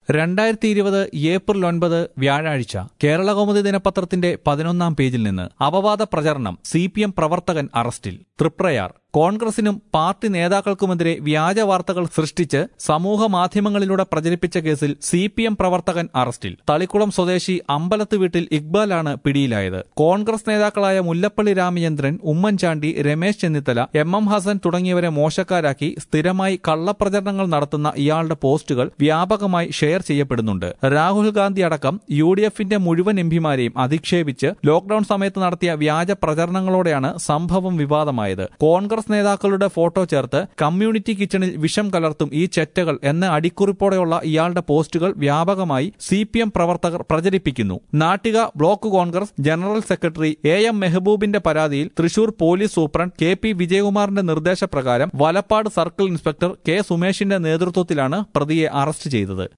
2020 April 9 വ്യാഴാഴ്ച കേരളകൗമുദി ദിനപത്രത്തിന്റെ 11-ാം പേജിൽ നിന്ന് അപവാദ പ്രചരണം CPM പ്രവർത്തകൻ അറസ്റ്റിൽ. തൃപ്രയാർ. കോൺഗ്രസിനും പാർട്ടി നേതാക്കൾക്കുമെതിരെ വ്യാജ വാർത്തകൾ സൃഷ്ടിച്ച് സമൂഹ മാധ്യമങ്ങളിലൂടെ പ്രചരിപ്പിച്ച കേസിൽ CPM പ്രവർത്തകൻ അറസ്റ്റിൽ. തളിക്കുളം സ്വദേശി അമ്പലത്ത് വീട്ടിൽ ഇക്ബാലാണ് പിടിയിലായത്. കോൺഗ്രസ് നേതാക്കളായ മുല്ലപ്പള്ളി രാമചന്ദ്രൻ, ഉമ്മൻചാണ്ടി, രമേശ് ചെന്നിത്തല, MM ഹസൻ തുടങ്ങിയവരെ മോശക്കാരാക്കി സ്ഥിരമായി കള്ളപ്രചരണങ്ങൾ നടത്തുന്ന ഇയാളുടെ പോസ്റ്റുകൾ വ്യാപകമായി ഷെയർ ചെയ്യപ്പെടുന്നുണ്ട്. രാഹുൽ ഗാന്ധി അടക്കം UDFന്റെ മുഴുവൻ എംപിമാരെയും അധിക്ഷേപിച്ച് ലോക്ഡൌൺ സമയത്ത് നടത്തിയ വ്യാജ പ്രചരണങ്ങളോടെയാണ് സംഭവം വിവാദമായത്. കോൺഗ്രസ് നേതാക്കളുടെ ഫോട്ടോ ചേർത്ത് കമ്മ്യൂണിറ്റി കിച്ചണിൽ വിഷം കലർത്തും ഈ ചെറ്റകൾ എന്ന അടിക്കുറിപ്പോടെയുള്ള ഇയാളുടെ പോസ്റ്റുകൾ വ്യാപകമായി CPM പ്രവർത്തകർ പ്രചരിപ്പിക്കുന്നു. Nattika block congress general secretary AM മെഹബൂബിന്റെ പരാതിയിൽ തൃശൂർ പോലീസ് സൂപ്രണ്ട് KP വിജയകുമാറിന്റെ നിർദ്ദേശപ്രകാരം വലപ്പാട് സർക്കിൾ ഇൻസ്പെക്ടർ K സുമേഷിന്റെ നേതൃത്വത്തിലാണ് പ്രതിയെ അറസ്റ്റ് ചെയ്തത്.